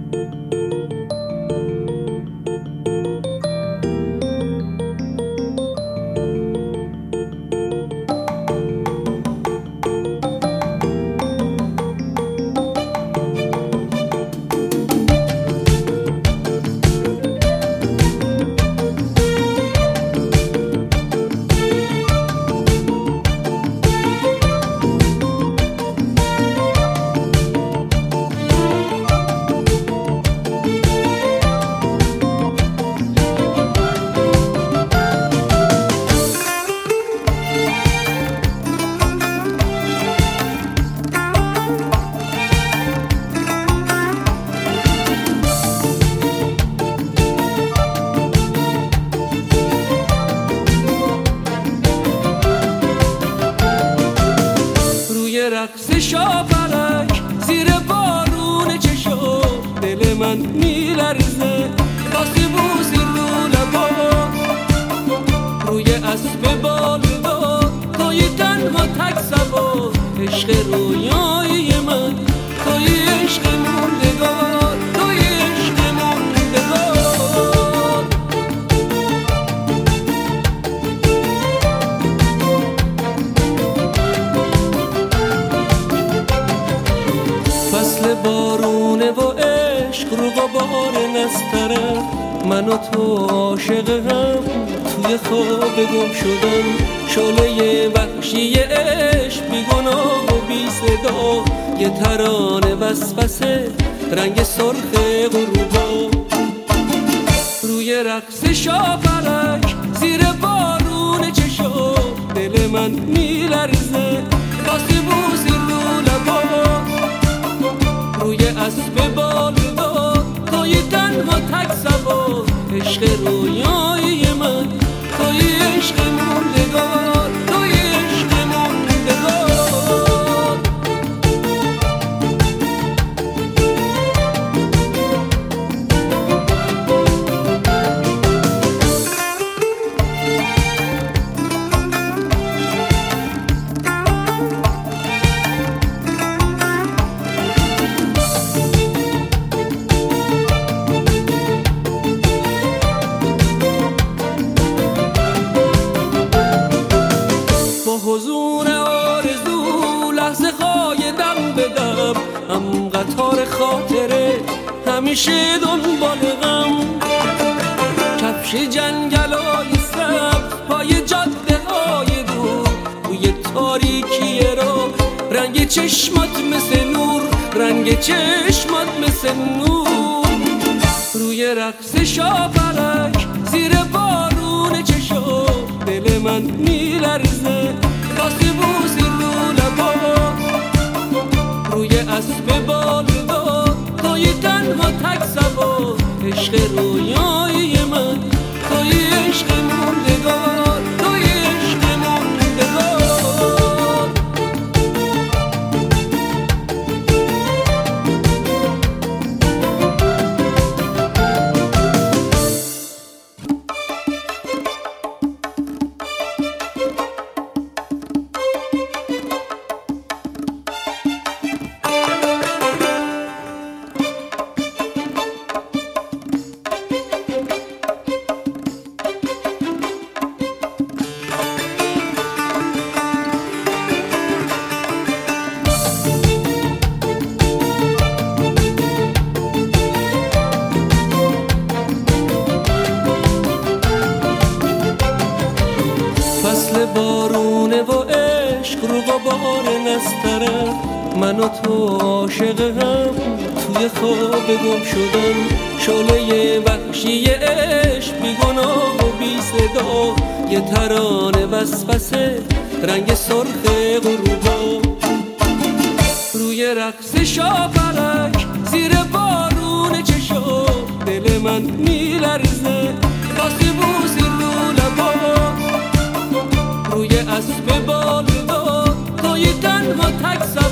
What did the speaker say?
رقص شاپرک زیر بارون چشم دل من میلرزه واسه بوسی رو لبا روی اسب بالدار توی تنها تک سبا عشق رویای من توی عشق موندگار توی عشق موندگار فصل بارونه و عشق رو غبار نستره من و تو عاشق هم توی خواب گم شدم شعله وحشی عشق بی گناه و بی صدا یه ترانه وسوسه رنگ سرخ غروبا روی رقص شاپرک زیر بارون چشم دل من میلرزه واسه بوسی رو لبا روی اسب بالدار توی تنها تک سبا عشق رویای من توی عشق موندگار توی عشق موندگار حضور آرزو لحظه خواهی دم به دم هم قطار خاطره همیشه دنبال غم کفش جنگلای سبز پای جاده های دور بوی تاریکی رو رنگ چشمات مثل نور رنگ چشمات مثل نور روی رقص شاپرک زیر بارون چشم دل من میلرزه واسه بوسی رو لبا روی اسب بالدار توی تنها تک سبا عشق رویای من توی عشق موندگار توی عشق موندگار فصل بارونه و عشق رو غبار نستره من و تو عاشق هم توی خواب گم شدم شعله وحشی عشق بی گناه و بی صدا یه ترانه وسوسه رنگ سرخ غروبا روی رقص شاپرک زیر بارون چشم دل من میلرزه واسه بوسی رو لبا روی اسب بالدار توی تنها تک